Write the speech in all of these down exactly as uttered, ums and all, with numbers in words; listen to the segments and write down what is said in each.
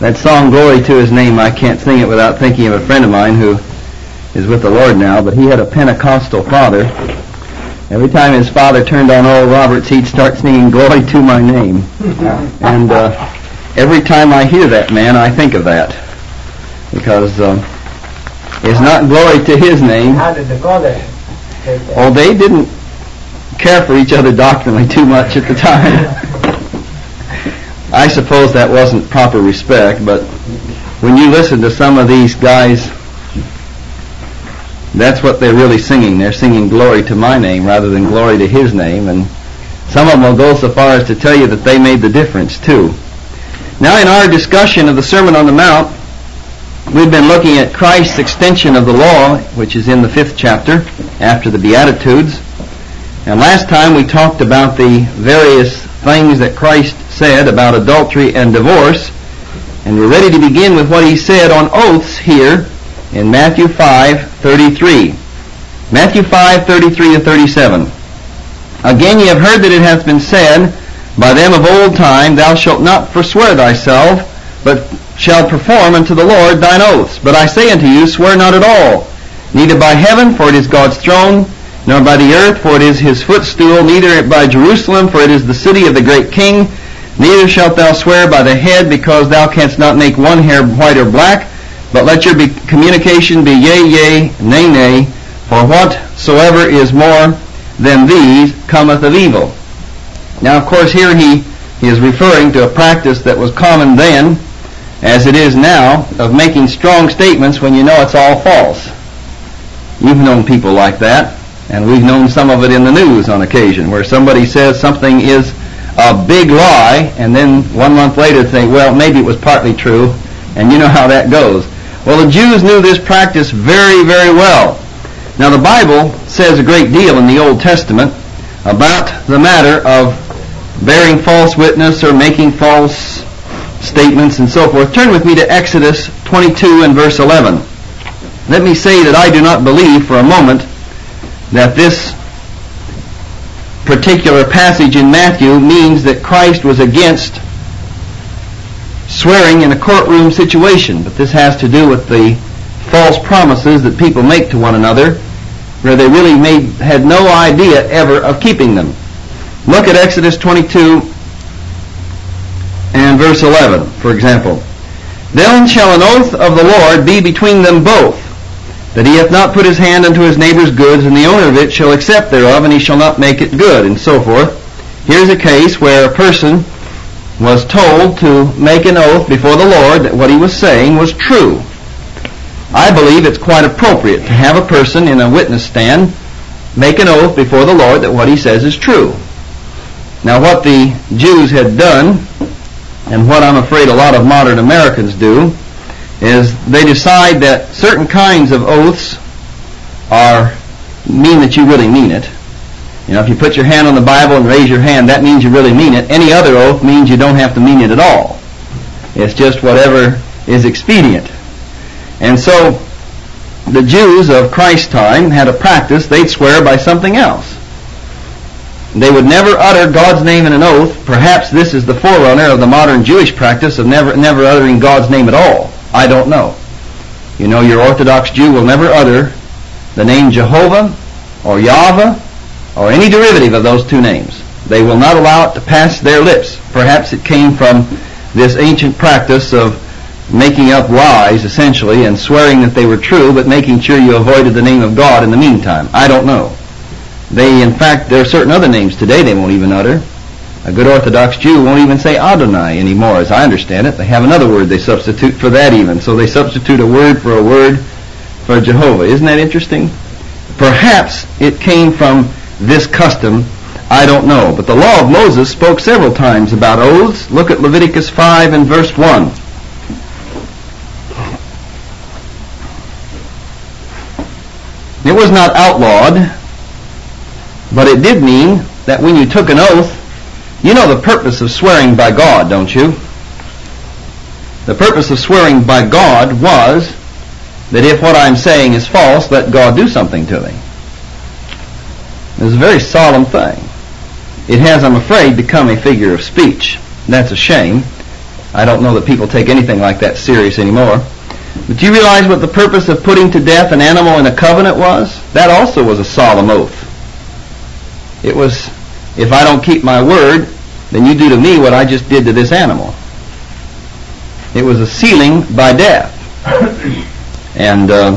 That song, Glory to His Name, I can't sing it without thinking of a friend of mine who is with the Lord now, but he had a Pentecostal father. Every time his father turned on Oral Roberts, he'd start singing Glory to My Name. And uh, every time I hear that man, I think of that. Because um, it's not glory to His name. How did the father take that? Oh, they didn't care for each other doctrinally too much at the time. I suppose that wasn't proper respect, but when you listen to some of these guys, that's what they're really singing. They're singing glory to my name rather than glory to His name, and some of them will go so far as to tell you that they made the difference too. Now, in our discussion of the Sermon on the Mount, we've been looking at Christ's extension of the law, which is in the fifth chapter after the Beatitudes. And last time we talked about the various things that Christ said about adultery and divorce, and we're ready to begin with what He said on oaths here in Matthew five thirty-three. Matthew five thirty-three to thirty-seven. Again, ye have heard that it hath been said by them of old time, Thou shalt not forswear thyself, but shalt perform unto the Lord thine oaths. But I say unto you, swear not at all, neither by heaven, for it is God's throne, nor by the earth, for it is His footstool, neither by Jerusalem, for it is the city of the great King. Neither shalt thou swear by the head, because thou canst not make one hair white or black, but let your be- communication be yea, yea, nay, nay, for whatsoever is more than these cometh of evil. Now, of course, here he, he is referring to a practice that was common then, as it is now, of making strong statements when you know it's all false. You've known people like that, and we've known some of it in the news on occasion, where somebody says something is a big lie, and then one month later think, well, maybe it was partly true, and you know how that goes. Well, the Jews knew this practice very, very well. Now, the Bible says a great deal in the Old Testament about the matter of bearing false witness or making false statements and so forth. Turn with me to Exodus twenty-two and verse eleven. Let me say that I do not believe for a moment that this particular passage in Matthew means that Christ was against swearing in a courtroom situation, but this has to do with the false promises that people make to one another, where they really made, had no idea ever of keeping them. Look at Exodus twenty-two and verse eleven, for example. Then shall an oath of the Lord be between them both, that he hath not put his hand unto his neighbor's goods, and the owner of it shall accept thereof, and he shall not make it good, and so forth. Here's a case where a person was told to make an oath before the Lord that what he was saying was true. I believe it's quite appropriate to have a person in a witness stand make an oath before the Lord that what he says is true. Now, what the Jews had done, and what I'm afraid a lot of modern Americans do, is they decide that certain kinds of oaths are mean that you really mean it. You know, if you put your hand on the Bible and raise your hand, that means you really mean it. Any other oath means you don't have to mean it at all. It's just whatever is expedient. And so the Jews of Christ's time had a practice. They'd swear by something else. They would never utter God's name in an oath. Perhaps this is the forerunner of the modern Jewish practice of never never uttering God's name at all. I don't know. You know, your Orthodox Jew will never utter the name Jehovah or Yahweh or any derivative of those two names. They will not allow it to pass their lips. Perhaps it came from this ancient practice of making up lies, essentially, and swearing that they were true, but making sure you avoided the name of God in the meantime. I don't know. They, in fact, there are certain other names today they won't even utter. A good Orthodox Jew won't even say Adonai anymore, as I understand it. They have another word they substitute for that even. So they substitute a word for a word for Jehovah. Isn't that interesting? Perhaps it came from this custom. I don't know. But the law of Moses spoke several times about oaths. Look at Leviticus five and verse one. It was not outlawed, but it did mean that when you took an oath, you know the purpose of swearing by God, don't you? The purpose of swearing by God was that if what I'm saying is false, let God do something to me. It's a very solemn thing. It has, I'm afraid, become a figure of speech. That's a shame. I don't know that people take anything like that serious anymore. But do you realize what the purpose of putting to death an animal in a covenant was? That also was a solemn oath. It was, if I don't keep my word, then you do to me what I just did to this animal. It was a sealing by death. And uh,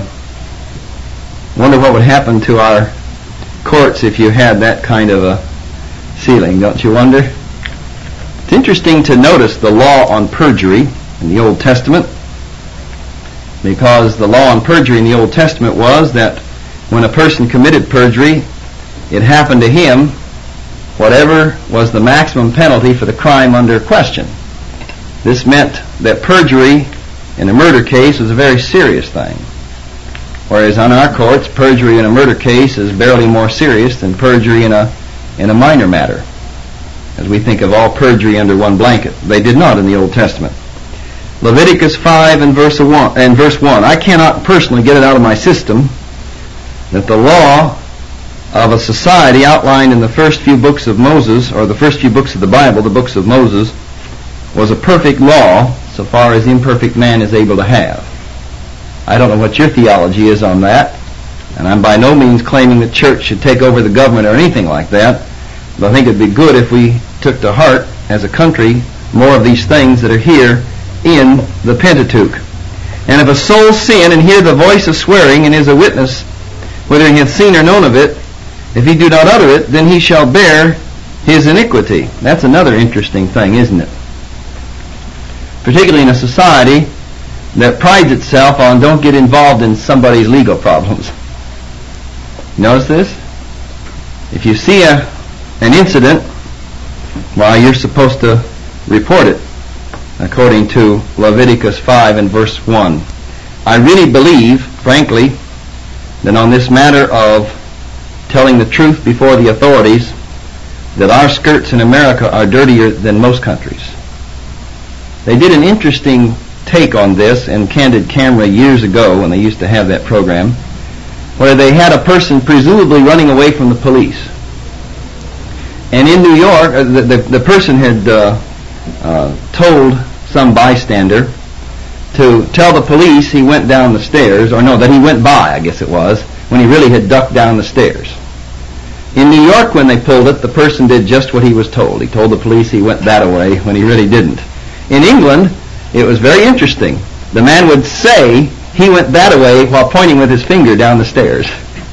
wonder what would happen to our courts if you had that kind of a sealing, don't you wonder? It's interesting to notice the law on perjury in the Old Testament, because the law on perjury in the Old Testament was that when a person committed perjury, it happened to him whatever was the maximum penalty for the crime under question. This meant that perjury in a murder case was a very serious thing, whereas on our courts, perjury in a murder case is barely more serious than perjury in a in a minor matter, as we think of all perjury under one blanket. They did not in the Old Testament. Leviticus five and verse one, and verse one. I cannot personally get it out of my system that the law of a society outlined in the first few books of Moses, or the first few books of the Bible, the books of Moses, was a perfect law so far as imperfect man is able to have. I don't know what your theology is on that, and I'm by no means claiming the church should take over the government or anything like that, but I think it'd be good if we took to heart as a country more of these things that are here in the Pentateuch. And if a soul sin and hear the voice of swearing and is a witness, whether he hath seen or known of it, if he do not utter it, then he shall bear his iniquity. That's another interesting thing, isn't it? Particularly in a society that prides itself on don't get involved in somebody's legal problems. Notice this? If you see a, an incident, well, you're supposed to report it, according to Leviticus five and verse one. I really believe, frankly, that on this matter of telling the truth before the authorities, that our skirts in America are dirtier than most countries. They did an interesting take on this in Candid Camera years ago when they used to have that program, where they had a person presumably running away from the police. And in New York, uh, the, the, the person had uh, uh, told some bystander to tell the police he went down the stairs, or no, that he went by, I guess it was, when he really had ducked down the stairs. In New York, when they pulled it, the person did just what he was told. He told the police he went that way when he really didn't. In England, it was very interesting. The man would say he went that way while pointing with his finger down the stairs.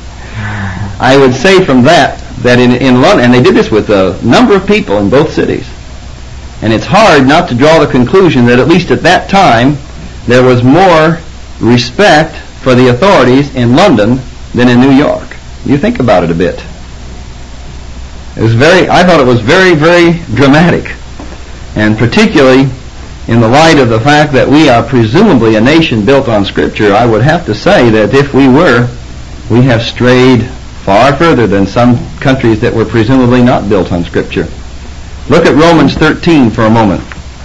I would say from that, that in, in London, and they did this with a number of people in both cities, and it's hard not to draw the conclusion that at least at that time, there was more respect for the authorities in London than in New York. You think about it a bit. It was very, I thought it was very, very dramatic, and particularly in the light of the fact that we are presumably a nation built on Scripture. I would have to say that if we were, we have strayed far further than some countries that were presumably not built on Scripture. Look at Romans thirteen for a moment.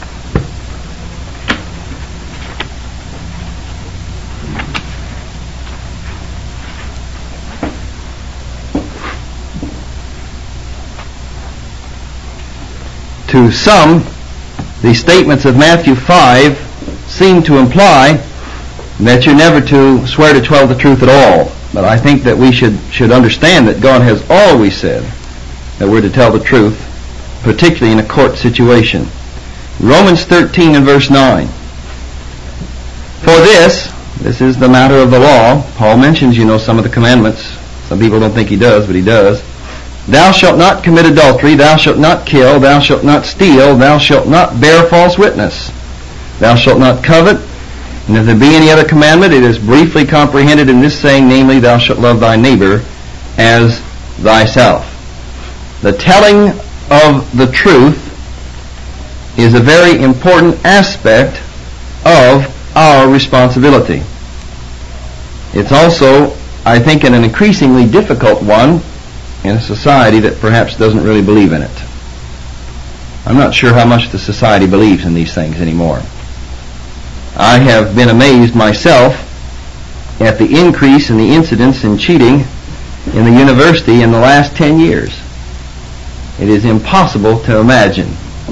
To some, the statements of Matthew five seem to imply that you're never to swear to tell the truth at all. But I think that we should, should understand that God has always said that we're to tell the truth, particularly in a court situation. Romans thirteen and verse nine. For this, this is the matter of the law. Paul mentions, you know, some of the commandments. Some people don't think he does, but he does. Thou shalt not commit adultery, thou shalt not kill, thou shalt not steal, thou shalt not bear false witness, thou shalt not covet, and if there be any other commandment, it is briefly comprehended in this saying, namely, thou shalt love thy neighbor as thyself. The telling of the truth is a very important aspect of our responsibility. It's also, I think, an increasingly difficult one in a society that perhaps doesn't really believe in it. I'm not sure how much the society believes in these things anymore. I have been amazed myself at the increase in the incidence in cheating in the university in the last ten years. It is impossible to imagine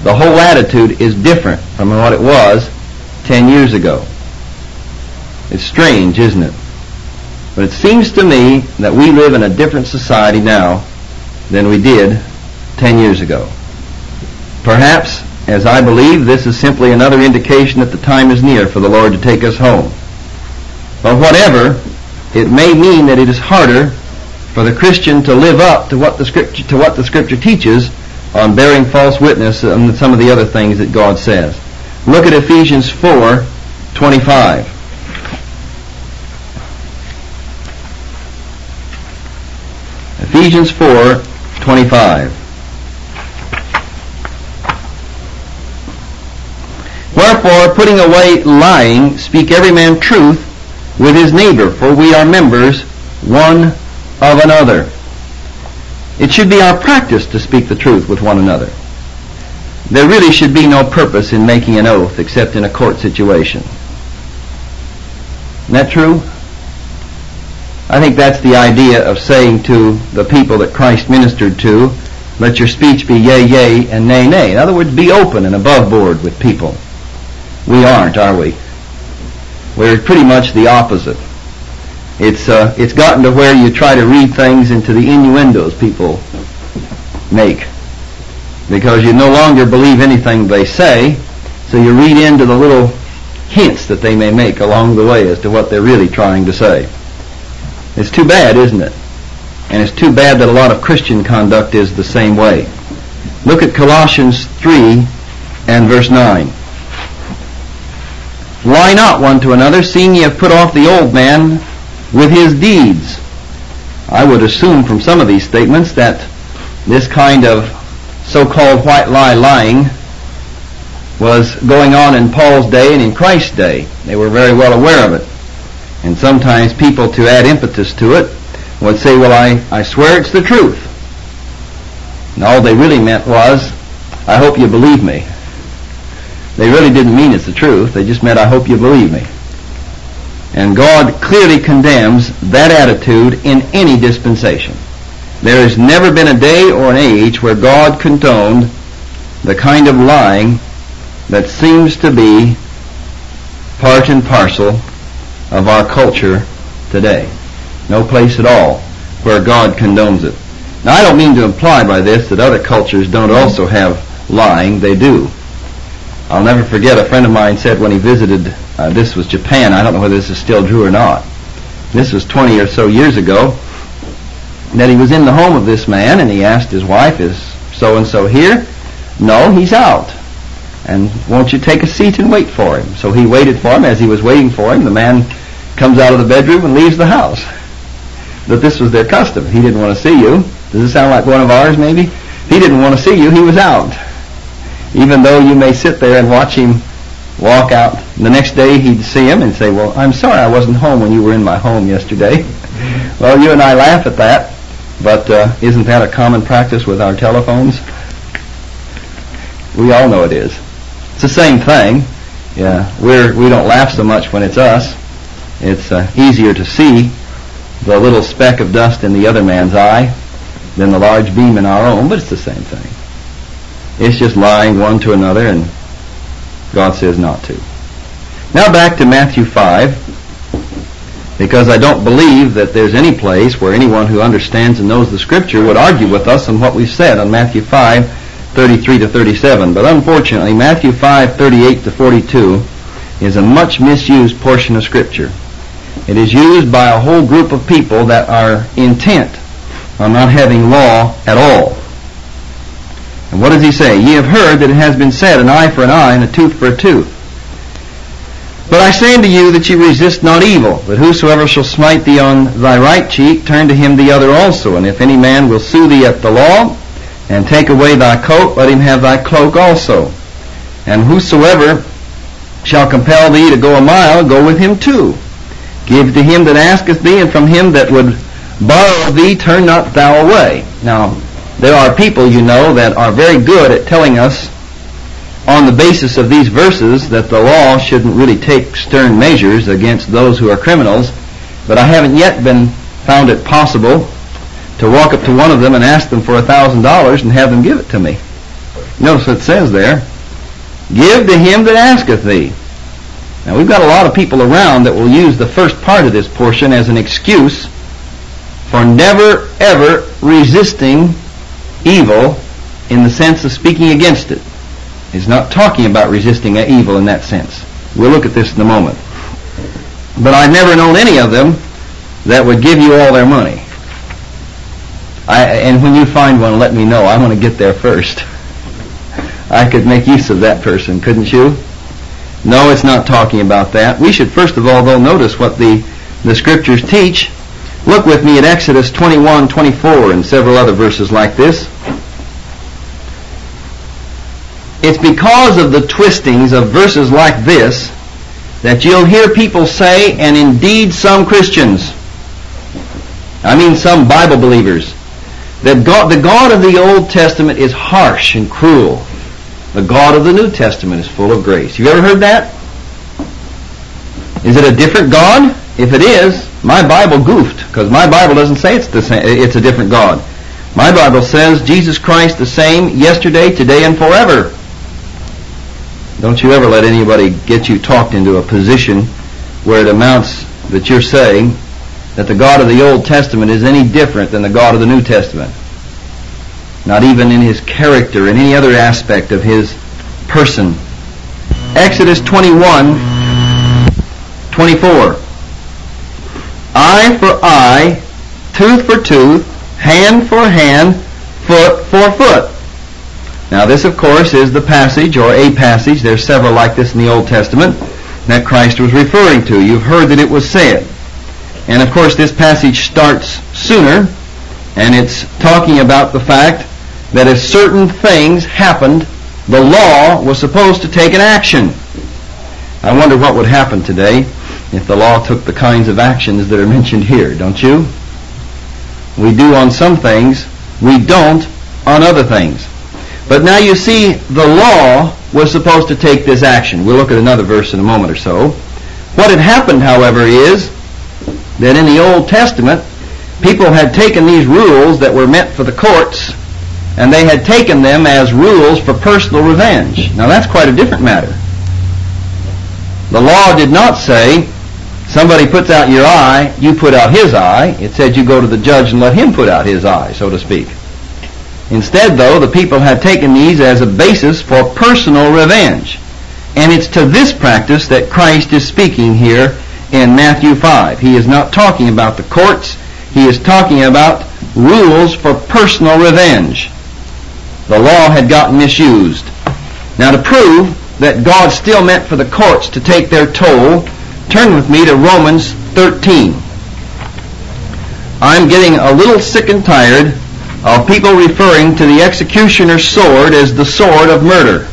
The whole attitude is different from what it was ten years ago. It's strange, isn't it? But it seems to me that we live in a different society now than we did ten years ago. Perhaps, as I believe, this is simply another indication that the time is near for the Lord to take us home. But whatever, it may mean that it is harder for the Christian to live up to what the Scripture, to what the Scripture teaches on bearing false witness and some of the other things that God says. Look at Ephesians four twenty-five. Ephesians four twenty-five. Wherefore, putting away lying, speak every man truth with his neighbor, for we are members one of another. It should be our practice to speak the truth with one another. There really should be no purpose in making an oath except in a court situation. Isn't that true? I think that's the idea of saying to the people that Christ ministered to, let your speech be yea, yea, and nay, nay. In other words, be open and above board with people. We aren't, are we? We're pretty much the opposite. It's uh, it's gotten to where you try to read things into the innuendos people make, because you no longer believe anything they say, so you read into the little hints that they may make along the way as to what they're really trying to say. It's too bad, isn't it? And it's too bad that a lot of Christian conduct is the same way. Look at Colossians three and verse nine. Lie not one to another, seeing ye have put off the old man with his deeds. I would assume from some of these statements that this kind of so-called white lie lying was going on in Paul's day and in Christ's day. They were very well aware of it. And sometimes people, to add impetus to it, would say, well, I, I swear it's the truth. And all they really meant was, I hope you believe me. They really didn't mean it's the truth. They just meant, I hope you believe me. And God clearly condemns that attitude in any dispensation. There has never been a day or an age where God condoned the kind of lying that seems to be part and parcel of our culture today. No place at all where God condones it. Now, I don't mean to imply by this that other cultures don't also have lying. They do. I'll never forget, a friend of mine said when he visited, uh, this was Japan, I don't know whether this is still true or not, this was twenty or so years ago, that he was in the home of this man, and he asked his wife, is so-and-so here? No, he's out. And won't you take a seat and wait for him? So he waited for him. As he was waiting for him, the man comes out of the bedroom and leaves the house. But this was their custom. He didn't want to see you. Does this sound like one of ours, maybe? He didn't want to see you. He was out. Even though you may sit there and watch him walk out. The next day he'd see him and say, well, I'm sorry I wasn't home when you were in my home yesterday. Well, you and I laugh at that, but uh, isn't that a common practice with our telephones? We all know it is. It's the same thing. Yeah, we're, we don't laugh so much when it's us. It's uh, easier to see the little speck of dust in the other man's eye than the large beam in our own, but it's the same thing. It's just lying one to another, and God says not to. Now back to Matthew five, because I don't believe that there's any place where anyone who understands and knows the Scripture would argue with us on what we've said on Matthew five, thirty-three to thirty-seven. But unfortunately, Matthew five, thirty-eight to forty-two is a much misused portion of Scripture. It is used by a whole group of people that are intent on not having law at all. And what does he say? Ye have heard that it has been said, an eye for an eye and a tooth for a tooth. But I say unto you that ye resist not evil, but whosoever shall smite thee on thy right cheek, turn to him the other also. And if any man will sue thee at the law, and take away thy coat, let him have thy cloak also. And whosoever shall compel thee to go a mile, go with him two. Give to him that asketh thee, and from him that would borrow thee, turn not thou away. Now, there are people, you know, that are very good at telling us on the basis of these verses that the law shouldn't really take stern measures against those who are criminals, but I haven't yet been found it possible to walk up to one of them and ask them for a thousand dollars and have them give it to me. Notice what it says there. Give to him that asketh thee. Now we've got a lot of people around that will use the first part of this portion as an excuse for never ever resisting evil in the sense of speaking against it. He's not talking about resisting evil in that sense. We'll look at this in a moment. But I've never known any of them that would give you all their money. I, and when you find one, let me know. I want to get there first. I could make use of that person, couldn't you? No, it's not talking about that. We should first of all, though, notice what the, the Scriptures teach. Look with me at Exodus twenty-one, twenty-four and several other verses like this. It's because of the twistings of verses like this that you'll hear people say, and indeed some Christians, I mean some Bible believers, that God, the God of the Old Testament is harsh and cruel. The God of the New Testament is full of grace. You ever heard that? Is it a different God? If it is, my Bible goofed, because my Bible doesn't say it's the same, it's a different God. My Bible says Jesus Christ the same yesterday, today, and forever. Don't you ever let anybody get you talked into a position where it amounts that you're saying that the God of the Old Testament is any different than the God of the New Testament. Not even in his character, in any other aspect of his person. Exodus twenty-one, twenty-four. Eye for eye, tooth for tooth, hand for hand, foot for foot. Now this, of course, is the passage, or a passage, there's several like this in the Old Testament, that Christ was referring to. You've heard that it was said. And of course this passage starts sooner, and it's talking about the fact that if certain things happened, the law was supposed to take an action. I wonder what would happen today if the law took the kinds of actions that are mentioned here, don't you? We do on some things, we don't on other things. But now you see, the law was supposed to take this action. We'll look at another verse in a moment or so. What had happened, however, is that in the Old Testament, people had taken these rules that were meant for the courts, and they had taken them as rules for personal revenge. Now that's quite a different matter. The law did not say, somebody puts out your eye, you put out his eye. It said you go to the judge and let him put out his eye, so to speak. Instead, though, the people had taken these as a basis for personal revenge. And it's to this practice that Christ is speaking here in Matthew five. He is not talking about the courts. He is talking about rules for personal revenge. The law had gotten misused. Now, to prove that God still meant for the courts to take their toll, turn with me to Romans thirteen. I'm getting a little sick and tired of people referring to the executioner's sword as the sword of murder.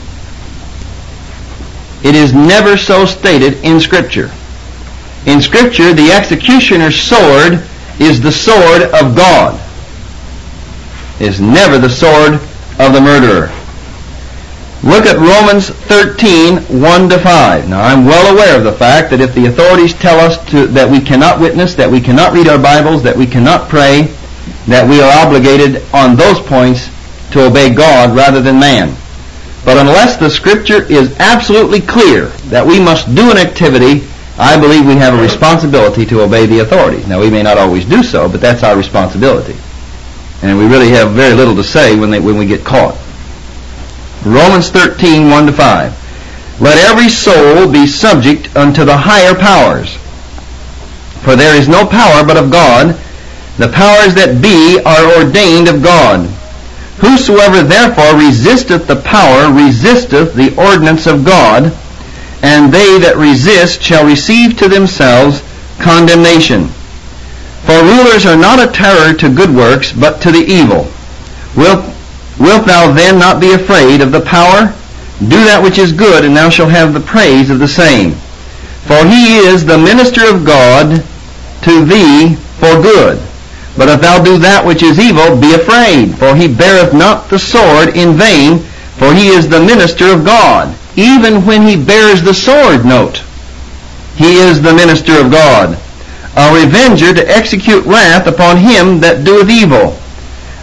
It is never so stated in Scripture. In Scripture, the executioner's sword is the sword of God. It is never the sword of the murderer. Look at Romans thirteen, one to five. Now, I'm well aware of the fact that if the authorities tell us to, that we cannot witness, that we cannot read our Bibles, that we cannot pray, that we are obligated on those points to obey God rather than man. But unless the Scripture is absolutely clear that we must do an activity, I believe we have a responsibility to obey the authorities. Now, we may not always do so, but that's our responsibility. And we really have very little to say when, they, when we get caught. Romans thirteen, one to five. Let every soul be subject unto the higher powers. For there is no power but of God. The powers that be are ordained of God. Whosoever therefore resisteth the power resisteth the ordinance of God, and they that resist shall receive to themselves condemnation. For rulers are not a terror to good works, but to the evil. Wilt, wilt thou then not be afraid of the power? Do that which is good, and thou shalt have the praise of the same. For he is the minister of God to thee for good. But if thou do that which is evil, be afraid, for he beareth not the sword in vain, for he is the minister of God. Even when he bears the sword, note, he is the minister of God, a revenger to execute wrath upon him that doeth evil.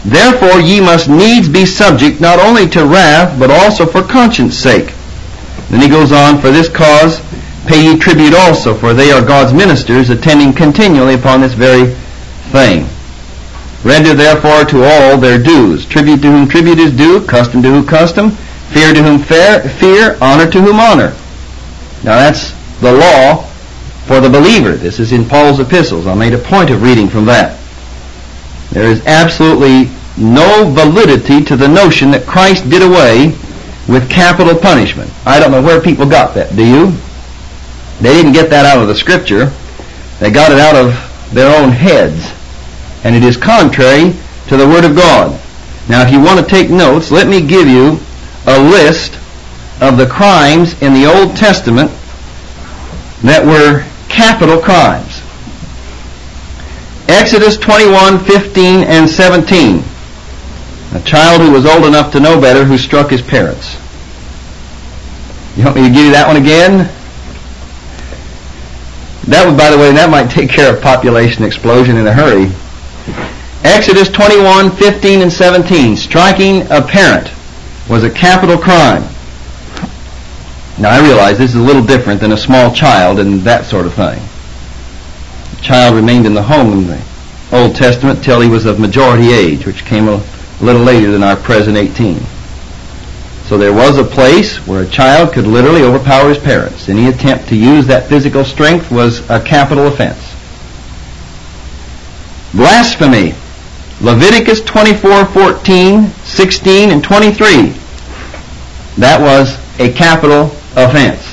Therefore ye must needs be subject not only to wrath, but also for conscience sake. Then he goes on, for this cause pay ye tribute also, for they are God's ministers, attending continually upon this very thing. Render therefore to all their dues. Tribute to whom tribute is due, custom to whom custom, fear to whom fear, fear, honor to whom honor. Now that's the law for the believer. This is in Paul's epistles. I made a point of reading from that. There is absolutely no validity to the notion that Christ did away with capital punishment. I don't know where people got that. Do you? They didn't get that out of the Scripture. They got it out of their own heads. And it is contrary to the Word of God. Now, if you want to take notes, let me give you a list of the crimes in the Old Testament that were capital crimes. Exodus twenty-one, fifteen, and seventeen. A child who was old enough to know better who struck his parents. You want me to give you that one again? That would, by the way, that might take care of population explosion in a hurry. Exodus twenty-one, fifteen, and seventeen. Striking a parent was a capital crime. Now I realize this is a little different than a small child and that sort of thing. The child remained in the home in the Old Testament till he was of majority age, which came a little later than our present eighteen. So there was a place where a child could literally overpower his parents. Any attempt to use that physical strength was a capital offense. Blasphemy. Leviticus twenty-four, fourteen, sixteen, and twenty-three. That was a capital offense.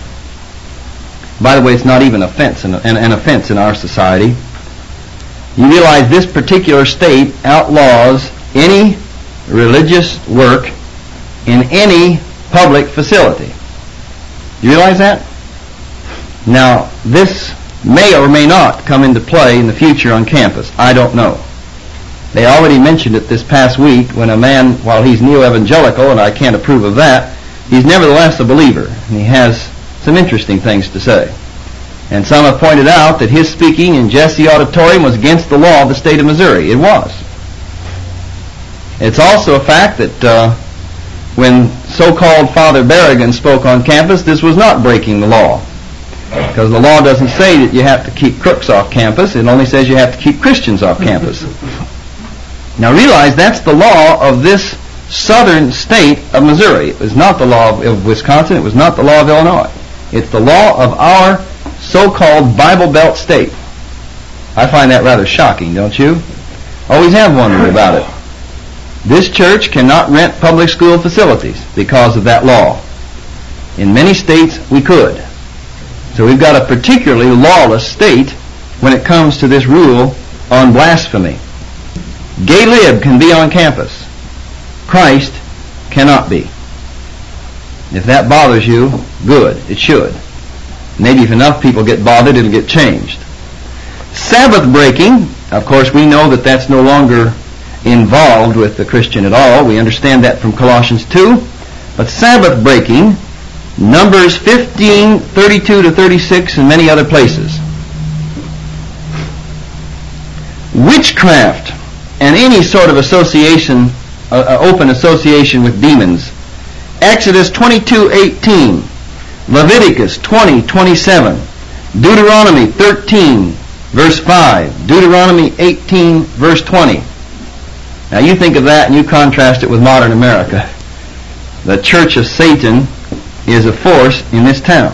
By the way, it's not even offense, an, an offense in our society. You realize this particular state outlaws any religious work in any public facility. Do you realize that? Now, this may or may not come into play in the future on campus. I don't know. They already mentioned it this past week when a man, while he's neo-evangelical, and I can't approve of that, he's nevertheless a believer, and he has some interesting things to say. And some have pointed out that his speaking in Jesse Auditorium was against the law of the state of Missouri. It was. It's also a fact that uh, when so-called Father Berrigan spoke on campus, this was not breaking the law. Because the law doesn't say that you have to keep crooks off campus. It only says you have to keep Christians off campus. Now realize that's the law of this southern state of Missouri. It was not the law of, of Wisconsin. It was not the law of Illinois. It's the law of our so-called Bible Belt state. I find that rather shocking, don't you? Always have wondered about it. This church cannot rent public school facilities because of that law. In many states, we could. So we've got a particularly lawless state when it comes to this rule on blasphemy. Gay lib can be on campus. Christ cannot be. If that bothers you, good. It should. Maybe if enough people get bothered, it'll get changed. Sabbath breaking, of course, we know that that's no longer involved with the Christian at all. We understand that from Colossians two. But Sabbath breaking, Numbers fifteen, thirty-two to thirty-six, and many other places. Witchcraft and any sort of association, uh, uh, open association with demons. Exodus twenty-two, eighteen, Leviticus twenty, twenty-seven, Deuteronomy thirteen, verse five, Deuteronomy eighteen, verse twenty. Now you think of that and you contrast it with modern America. The Church of Satan is a force in this town.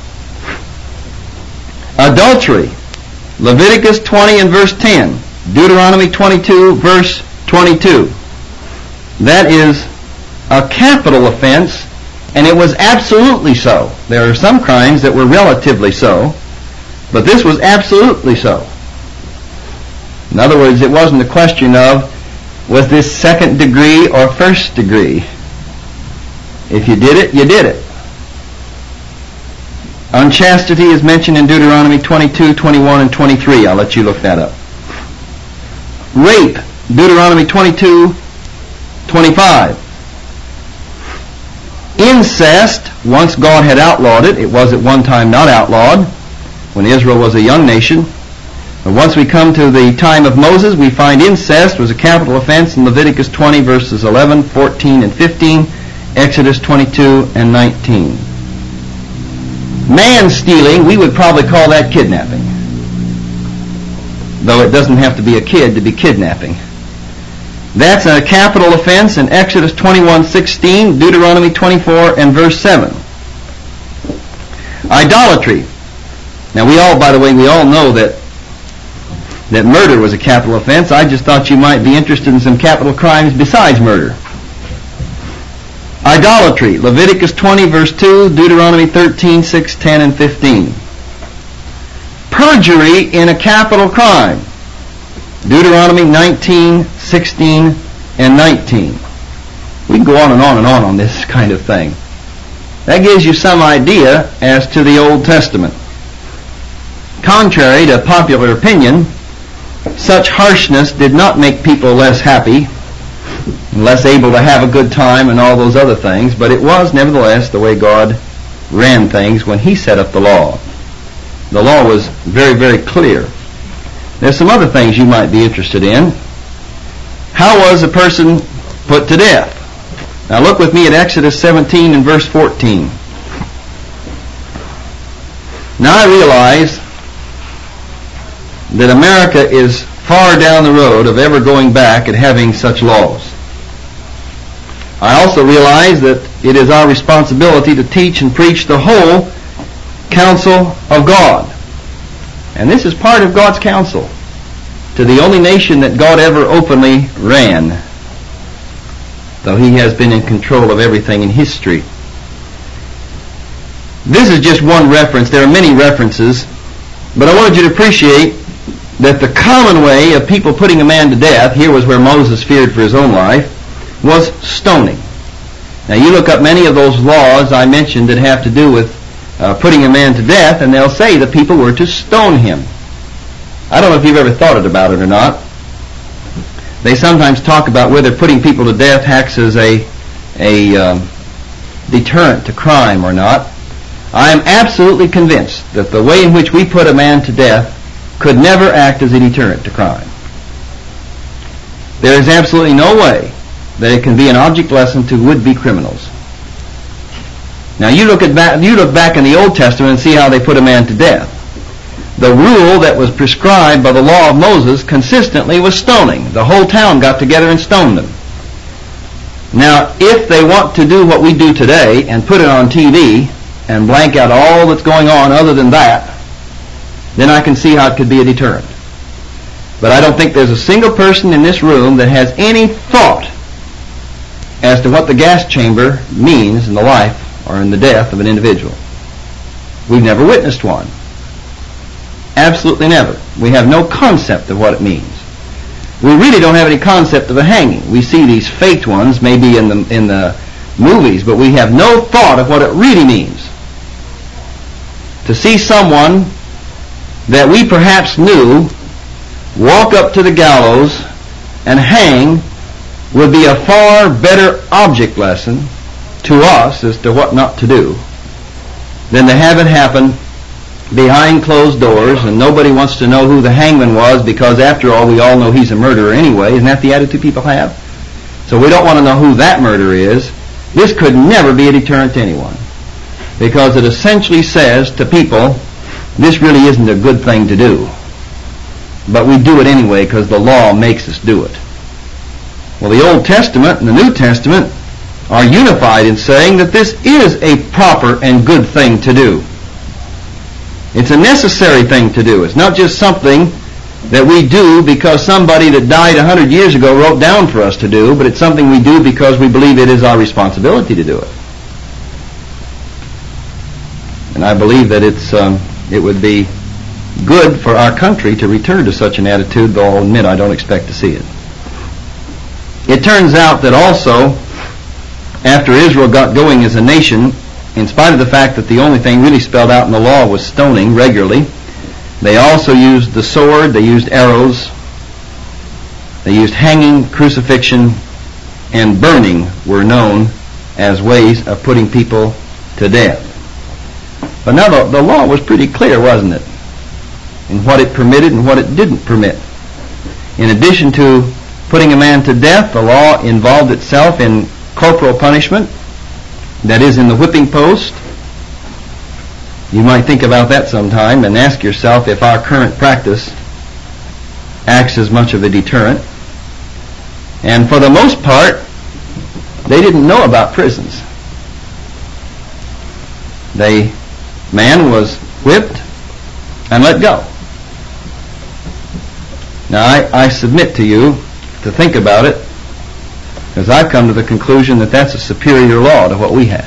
Adultery. Leviticus twenty and verse ten. Deuteronomy twenty-two, verse twenty-two. That is a capital offense, and it was absolutely so. There are some crimes that were relatively so, but this was absolutely so. In other words, it wasn't a question of, was this second degree or first degree? If you did it, you did it. Unchastity is mentioned in Deuteronomy twenty-two, twenty-one, and twenty-three. I'll let you look that up. Rape, Deuteronomy twenty-two, twenty-five. Incest, once God had outlawed it, it was at one time not outlawed when Israel was a young nation. But once we come to the time of Moses, we find incest was a capital offense in Leviticus twenty, verses eleven, fourteen, and fifteen, Exodus twenty-two and nineteen. Man stealing, we would probably call that kidnapping, though it doesn't have to be a kid to be kidnapping. That's a capital offense in Exodus twenty-one sixteen, Deuteronomy twenty-four and verse seven. Idolatry. Now we all, by the way, we all know that that murder was a capital offense. I just thought you might be interested in some capital crimes besides murder. Idolatry. Leviticus twenty verse two, Deuteronomy thirteen, six, ten, and fifteen. Perjury in a capital crime. Deuteronomy nineteen, sixteen, and nineteen. We can go on and on and on on this kind of thing. That gives you some idea as to the Old Testament. Contrary to popular opinion, such harshness did not make people less happy, less able to have a good time and all those other things, but it was nevertheless the way God ran things when He set up the law. The law was very, very clear. There's some other things you might be interested in. How was a person put to death? Now look with me at Exodus seventeen and verse fourteen. Now I realize that America is far down the road of ever going back and having such laws. I also realize that it is our responsibility to teach and preach the whole counsel of God. And this is part of God's counsel to the only nation that God ever openly ran, though He has been in control of everything in history. This is just one reference. There are many references, but I wanted you to appreciate that the common way of people putting a man to death, here was where Moses feared for his own life, was stoning. Now you look up many of those laws I mentioned that have to do with uh, putting a man to death, and they'll say the people were to stone him. I don't know if you've ever thought about it or not. They sometimes talk about whether putting people to death acts as a, a um, deterrent to crime or not. I am absolutely convinced that the way in which we put a man to death could never act as a deterrent to crime. There is absolutely no way that it can be an object lesson to would-be criminals. Now you look at back, you look back in the Old Testament and see how they put a man to death. The rule that was prescribed by the law of Moses consistently was stoning. The whole town got together and stoned them. Now, if they want to do what we do today and put it on T V and blank out all that's going on other than that, then I can see how it could be a deterrent. But I don't think there's a single person in this room that has any thought as to what the gas chamber means in the life or in the death of an individual. We've never witnessed one. Absolutely never. We have no concept of what it means. We really don't have any concept of a hanging. We see these faked ones maybe in the in the movies, but we have no thought of what it really means. To see someone that we perhaps knew walk up to the gallows and hang would be a far better object lesson to us as to what not to do than to have it happen behind closed doors and nobody wants to know who the hangman was, because after all we all know he's a murderer anyway. Isn't that the attitude people have? So we don't want to know who that murderer is. This could never be a deterrent to anyone, because it essentially says to people, this really isn't a good thing to do, but we do it anyway because the law makes us do it. Well, the Old Testament and the New Testament are unified in saying that this is a proper and good thing to do. It's a necessary thing to do. It's not just something that we do because somebody that died a hundred years ago wrote down for us to do, but it's something we do because we believe it is our responsibility to do it. And I believe that it's um, it would be good for our country to return to such an attitude, though I'll admit I don't expect to see it. It turns out that also, after Israel got going as a nation, in spite of the fact that the only thing really spelled out in the law was stoning regularly, they also used the sword, they used arrows, they used hanging, crucifixion, and burning were known as ways of putting people to death. But now the, the law was pretty clear, wasn't it? in what it permitted and what it didn't permit. In addition to putting a man to death, the law involved itself in corporal punishment, that is, in the whipping post. You might think about that sometime and ask yourself if our current practice acts as much of a deterrent. And for the most part, they didn't know about prisons. They, man was whipped and let go. Now I, I submit to you to think about it, because I've come to the conclusion that that's a superior law to what we have.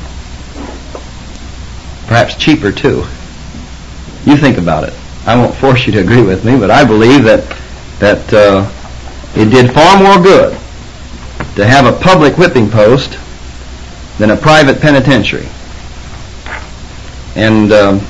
Perhaps cheaper too. You think about it. I won't force you to agree with me, but I believe that that uh, it did far more good to have a public whipping post than a private penitentiary. And um,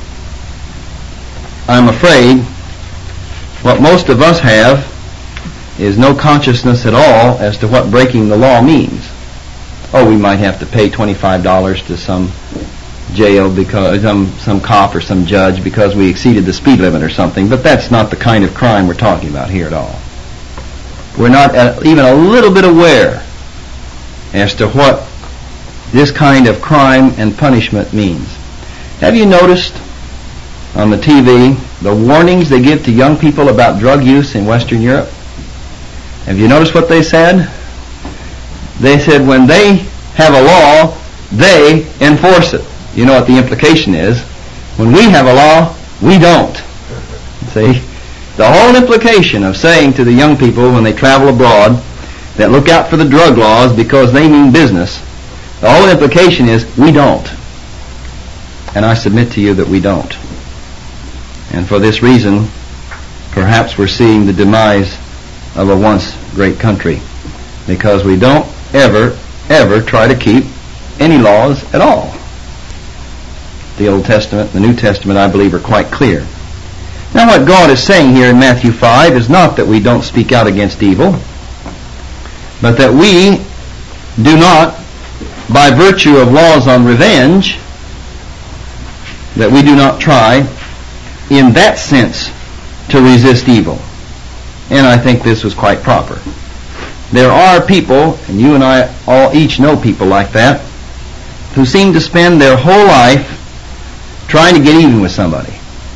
I'm afraid what most of us have is no consciousness at all as to what breaking the law means. Oh, we might have to pay twenty-five dollars to some jail because some some cop or some judge because we exceeded the speed limit or something, but that's not the kind of crime we're talking about here at all. We're not uh, even a little bit aware as to what this kind of crime and punishment means. Have you noticed on the T V the warnings they give to young people about drug use in Western Europe? Have you noticed what they said? They said when they have a law, they enforce it. You know what the implication is. When we have a law, we don't. See? The whole implication of saying to the young people when they travel abroad that look out for the drug laws because they mean business, the whole implication is we don't. And I submit to you that we don't. And for this reason, perhaps we're seeing the demise of a once great country, because we don't ever, ever try to keep any laws at all. The Old Testament, the New Testament, I believe, are quite clear. Now what God is saying here in Matthew five is not that we don't speak out against evil, but that we do not, by virtue of laws on revenge, that we do not try in that sense to resist evil. And I think this was quite proper. There are people, and you and I all each know people like that, who seem to spend their whole life trying to get even with somebody.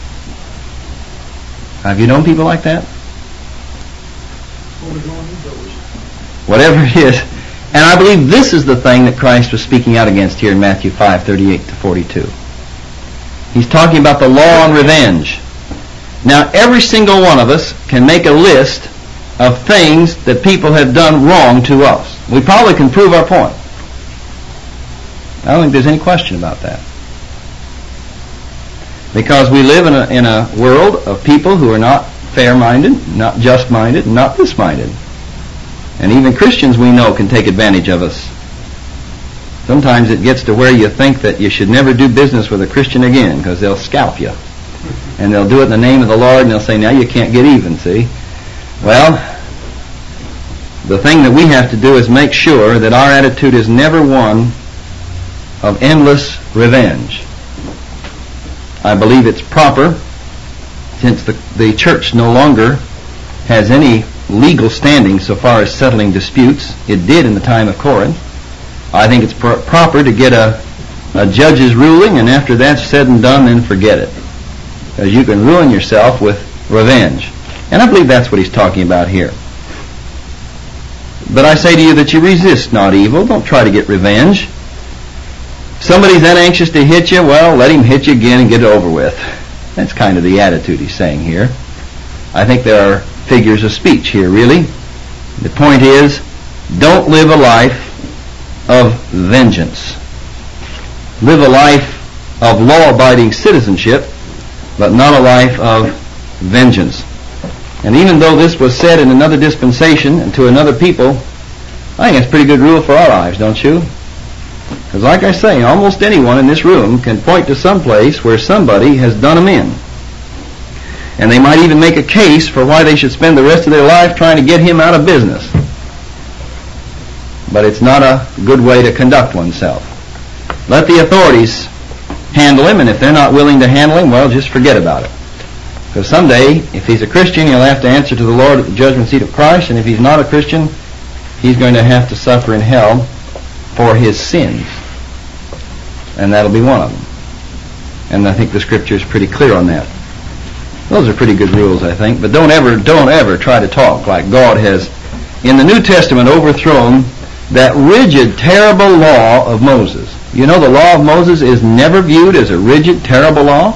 Have you known people like that? Whatever it is. And I believe this is the thing that Christ was speaking out against here in Matthew five, thirty-eight to forty-two. He's talking about the law on revenge. Now, every single one of us can make a list of things that people have done wrong to us. We probably can prove our point. I don't think there's any question about that. Because we live in a, in a world of people who are not fair-minded, not just-minded, not this-minded. And even Christians we know can take advantage of us. Sometimes it gets to where you think that you should never do business with a Christian again because they'll scalp you. And they'll do it in the name of the Lord, and they'll say, now you can't get even, see? Well, the thing that we have to do is make sure that our attitude is never one of endless revenge. I believe it's proper, since the, the church no longer has any legal standing so far as settling disputes. It did in the time of Corinth. I think it's pro- proper to get a, a judge's ruling, and after that's said and done, then forget it. Because you can ruin yourself with revenge. And I believe that's what he's talking about here. But I say to you that you resist not evil. Don't try to get revenge. Somebody's that anxious to hit you, well, let him hit you again and get it over with. That's kind of the attitude he's saying here. I think there are figures of speech here, really. The point is, don't live a life of vengeance. Live a life of law-abiding citizenship, but not a life of vengeance. And even though this was said in another dispensation and to another people, I think it's a pretty good rule for our lives, don't you? Because like I say, almost anyone in this room can point to some place where somebody has done them in. And they might even make a case for why they should spend the rest of their life trying to get him out of business. But it's not a good way to conduct oneself. Let the authorities handle him, and if they're not willing to handle him, well, just forget about it. Because someday, if he's a Christian, he'll have to answer to the Lord at the judgment seat of Christ, and if he's not a Christian, he's going to have to suffer in hell for his sins. And that'll be one of them. And I think the Scripture is pretty clear on that. Those are pretty good rules, I think. But don't ever, don't ever try to talk like God has, in the New Testament, overthrown that rigid, terrible law of Moses. You know, the law of Moses is never viewed as a rigid, terrible law.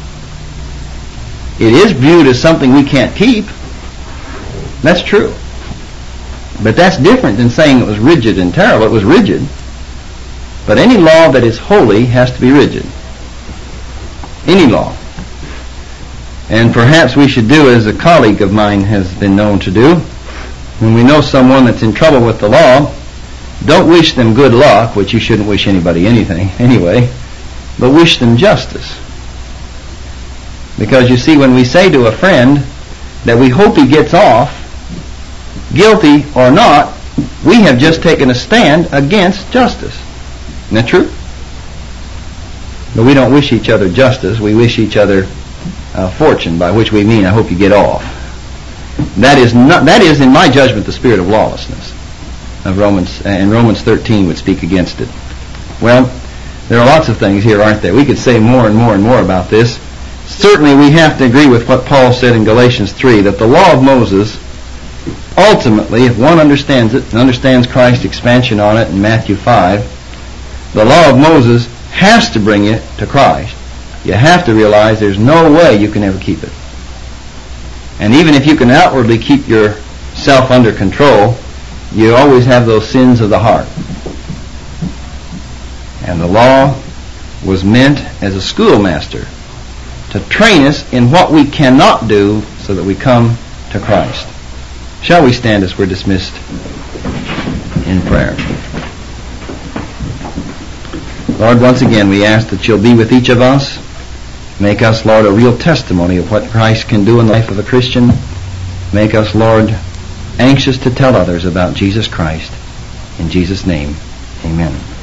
It is viewed as something we can't keep. That's true. But that's different than saying it was rigid and terrible. It was rigid. But any law that is holy has to be rigid. Any law. And perhaps we should do as a colleague of mine has been known to do. When we know someone that's in trouble with the law, don't wish them good luck, which you shouldn't wish anybody anything anyway, but wish them justice. Because you see, when we say to a friend that we hope he gets off, guilty or not, we have just taken a stand against justice. Isn't that true? But we don't wish each other justice. We wish each other uh, fortune, by which we mean, I hope you get off. That is not. That is, in my judgment, the spirit of lawlessness. Of Romans, and Romans thirteen would speak against it. Well, there are lots of things here, aren't there? We could say more and more and more about this. Certainly we have to agree with what Paul said in Galatians three, that the law of Moses, ultimately, if one understands it, and understands Christ's expansion on it in Matthew five, the law of Moses has to bring you to Christ. You have to realize there's no way you can ever keep it. And even if you can outwardly keep yourself under control, you always have those sins of the heart. And the law was meant as a schoolmaster to train us in what we cannot do so that we come to Christ. Shall we stand as we're dismissed in prayer? Lord, once again we ask that you'll be with each of us. Make us, Lord, a real testimony of what Christ can do in the life of a Christian. Make us, Lord, anxious to tell others about Jesus Christ. In Jesus' name, amen.